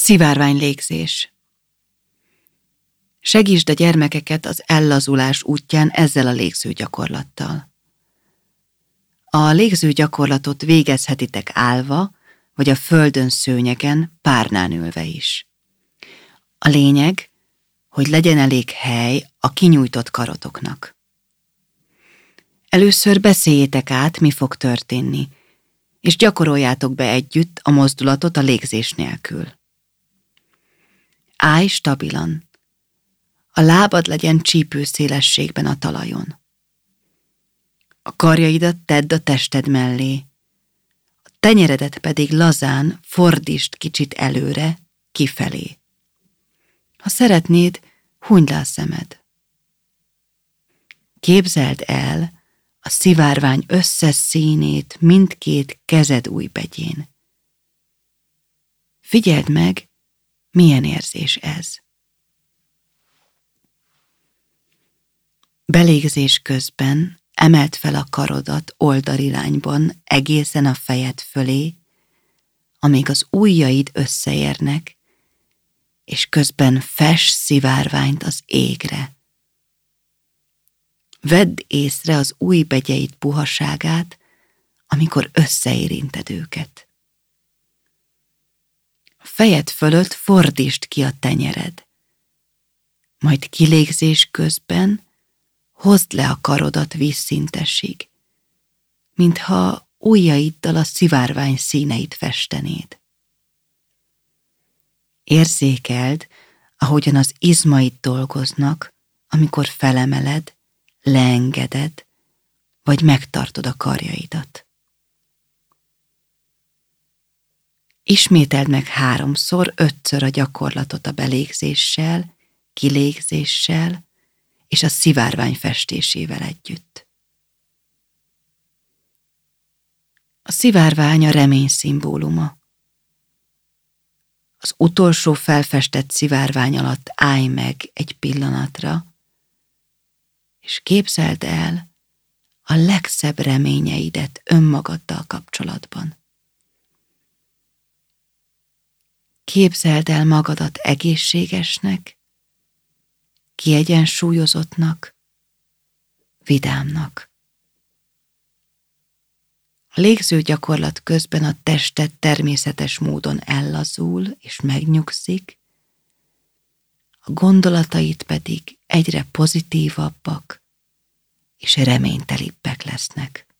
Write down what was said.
Szivárvány légzés. Segítsd a gyermekeket az ellazulás útján ezzel a légzőgyakorlattal. A légzőgyakorlatot végezhetitek állva, vagy a földön szőnyegen, párnán ülve is. A lényeg, hogy legyen elég hely a kinyújtott karotoknak. Először beszéljétek át, mi fog történni, és gyakoroljátok be együtt a mozdulatot a légzés nélkül. Állj stabilan. A lábad legyen csípőszélességben a talajon. A karjaidat tedd a tested mellé, a tenyeredet pedig lazán fordítsd kicsit előre, kifelé. Ha szeretnéd, hunyd le a szemed. Képzeld el a szivárvány összes színét mindkét kezed ujjbegyén. Figyeld meg, milyen érzés ez. Belégzés közben emeld fel a karodat oldalirányban egészen a fejed fölé, amíg az ujjaid összeérnek, és közben fess szivárványt az égre. Vedd észre az ujjbegyeid puhaságát, amikor összeérinted őket. A fejed fölött fordítsd ki a tenyered, majd kilégzés közben hozd le a karodat vízszintesig, mintha ujjaiddal a szivárvány színeit festenéd. Érzékeld, ahogyan az izmaid dolgoznak, amikor felemeled, leengeded, vagy megtartod a karjaidat. Ismételd meg 3-szor, 5-ször a gyakorlatot a belégzéssel, kilégzéssel és a szivárvány festésével együtt. A szivárvány a remény szimbóluma. Az utolsó felfestett szivárvány alatt állj meg egy pillanatra, és képzeld el a legszebb reményeidet önmagaddal kapcsolatban. Képzeld el magadat egészségesnek, kiegyensúlyozottnak, vidámnak. A légző gyakorlat közben a tested természetes módon ellazul és megnyugszik, a gondolataid pedig egyre pozitívabbak és reménytelibbek lesznek.